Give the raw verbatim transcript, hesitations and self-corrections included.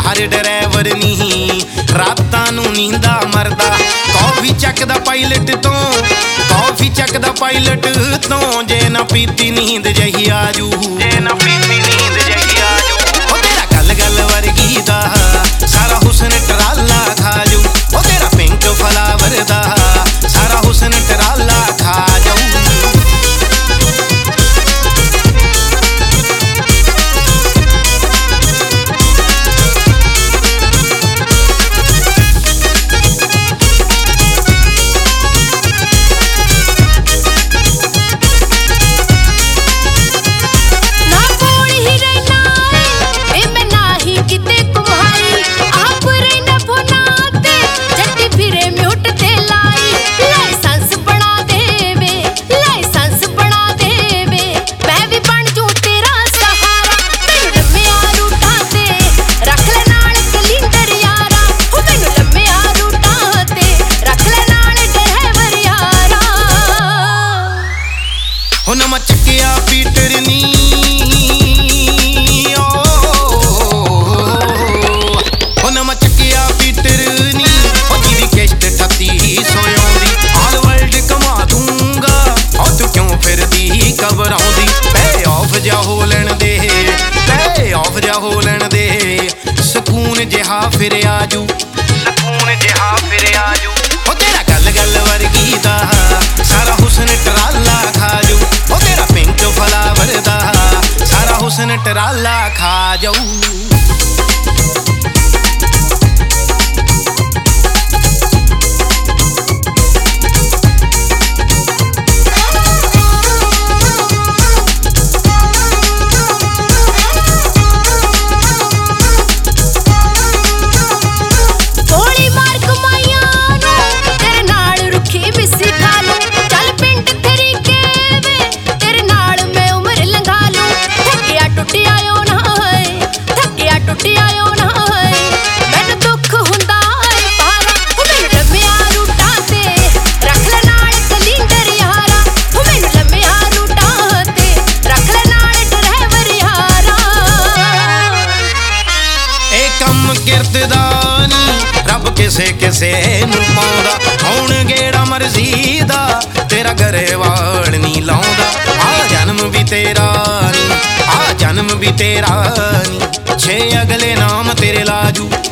हर driver नहीं रातां नूं नींदा मरदा। कॉफी चकदा पायलट तो कॉफी चकदा पायलट तो जे ना पीती नींद जही आजू जे ना पीती नींद जही आजू। ओ तेरा गल गल वर्गी दा सारा हुस्न टराला खाजू। ओ तेरा पिंक फ्लावर दा सारा हुस्न टराला खा जाऊ। हुन मैं चकिया पीटर नी हुन मैं चकिया पीटर नी जिदी किश्त ठत्ती सोयों दी। ऑल वर्ल्ड कमा दूंगा और तू क्यों फिरदी घबराउंदी। पे ऑफ जा हो लैण दे पे ऑफ जा हो लैण दे सकून जिहा फिर आजू सकून जिहा फिर आजू। ओ तेरा गल गल वर्गी दा सारा हुस्न टराला खाजू। ओ तेरा पिंक फ्लावर दा सारा हुस्न टराला खा जाऊ। रब किसे किसे नूं पाउंदा हुण गेड़ा मर्जी दा तेरा गरेवाल नी लाउंदा। आ जन्म भी तेरा नी आ जन्म भी तेरा नी छे अगले नाम तेरे लाजू।